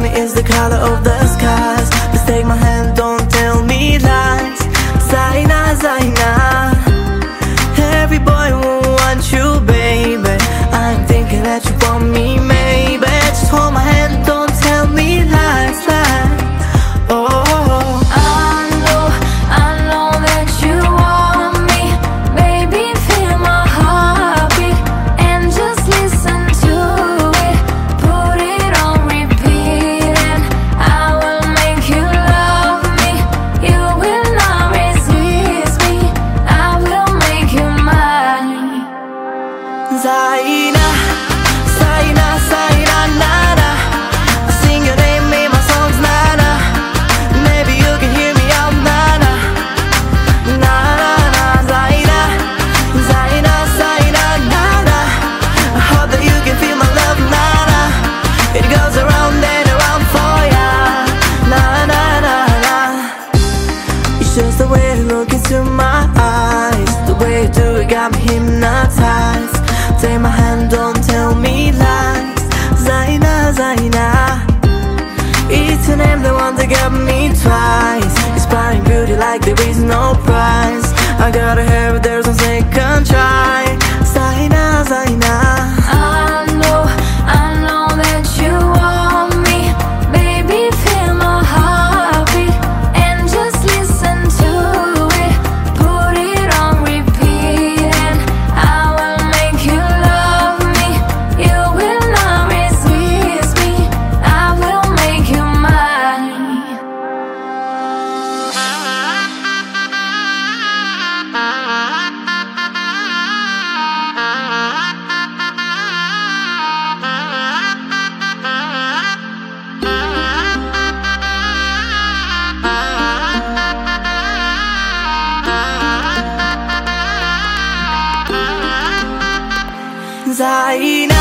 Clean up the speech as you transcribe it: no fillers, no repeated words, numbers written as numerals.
money is the color of the skies. Please take my hand, don't tell me lies. Zaina, Zaina, every boy will want you, baby. I'm thinking that you want me, maybe. Just hold my hand, don't tell me lies, lies. Oh, I know that you want me, baby. Feel my heartbeat and just listen to it. Put it on repeat and I will make you love me. You will not resist me, I will make you mine. Zaina, Zaina, Zaina, nana. I sing your name in my songs, nana. Maybe you can hear me out, nana. Nana, Zaina, Zaina, Zaina, nana. I hope that you can feel my love, nana. It goes around and around for ya, nana, nana. It's just the way you look into my eyes, the way you do it got me hypnotized. Take my hand, don't tell me lies. Zaina, Zaina, it's your name, the one that got me twice. Inspiring beauty like there is no price. I gotta have it, there's no second try. Zaina, Zaina, I know that you want me, baby. Feel my heartbeat and just listen to it. Put it on repeat and I will make you love me. You will not resist me, I will make you mine. Zaina.